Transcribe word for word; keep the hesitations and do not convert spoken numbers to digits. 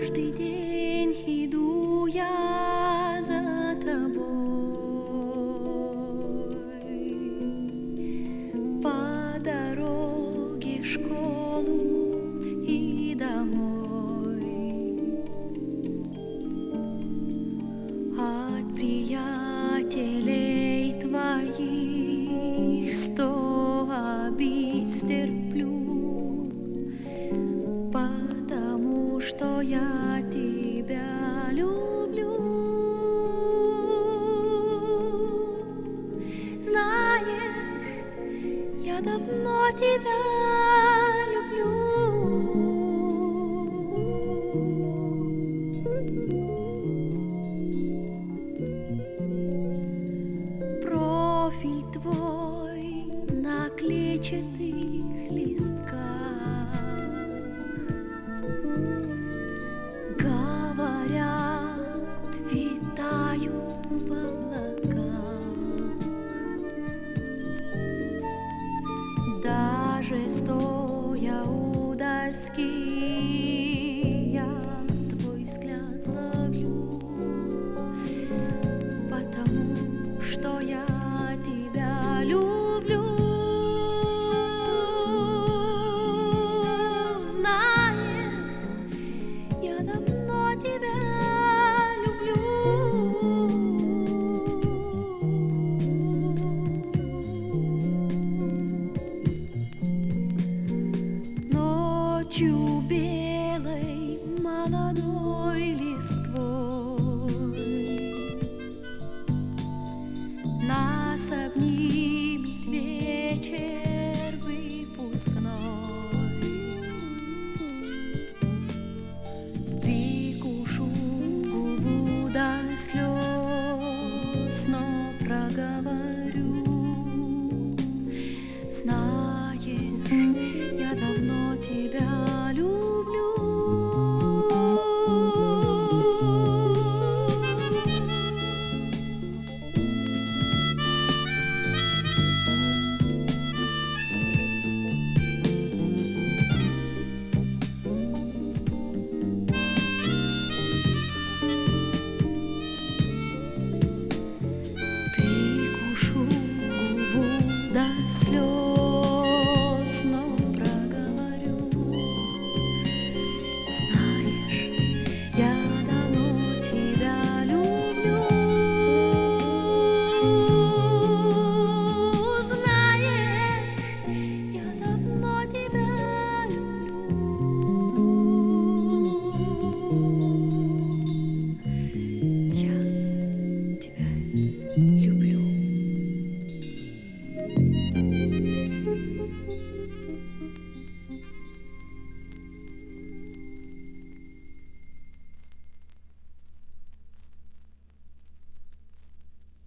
Каждый день иду я за тобой по дороге в школу и домой. От приятелей твоих сто обид стерплю, потому что я тебя люблю. Знаешь, я давно тебя люблю. Профиль твой на клетчатых листках, говорят, витаю в облаках. Даже стоя у доски, я твой взгляд ловлю, потому что я тебя люблю. Знаешь, я давно тебя люблю. Ночью белой молодой листвой нас обнимет вечер выпускной. Прикушу губу до слез, но проговорю: знаешь, я давно тебя люблю. Прикушу губу до слез,